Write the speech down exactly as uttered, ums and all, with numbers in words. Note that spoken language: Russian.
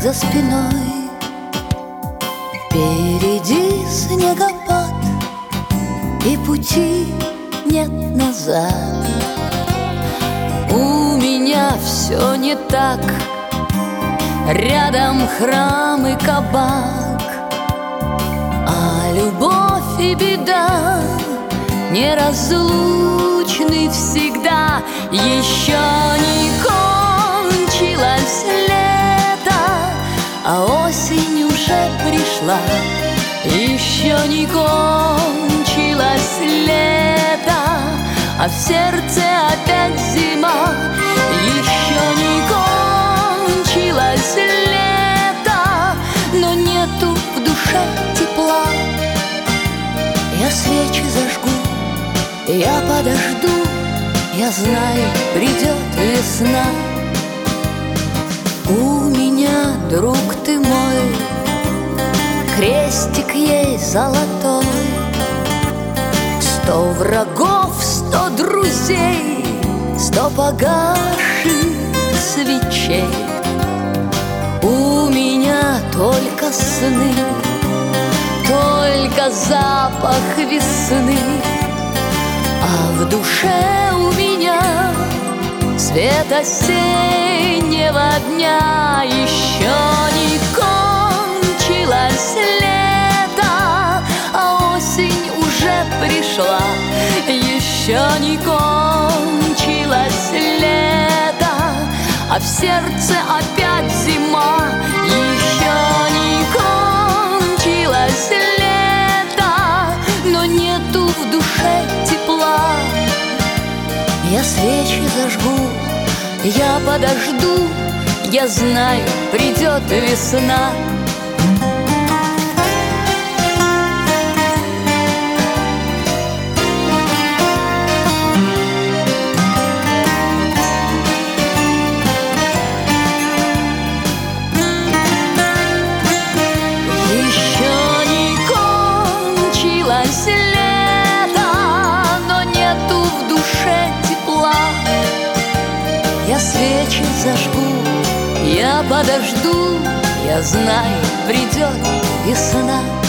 за спиной. Впереди снегопад, и пути нет назад. У меня все не так, рядом храм и кабак, а любовь и беда неразлучны всегда. Еще не кончилось лето, а осень уже пришла. Еще не кончилось лето, а в сердце опять зима. Еще не кончилось лето, но нету в душе тепла. Я свечи зажгу, я подожду, я знаю, придет весна. У меня, друг ты мой, крестик есть золотой. Сто врагов, сто друзей, сто погаших свечей. У меня только сны, только запах весны, а в душе у меня свет осеннего дня. Еще не кончилось лето, а осень уже пришла. Еще не кончилось лето, а в сердце опять зима. Еще не кончилось лето, но нету в душе тепла. Я свечи зажгу, я подожду, я знаю, придет весна. Я свечи зажгу, я подожду, я знаю, придет весна.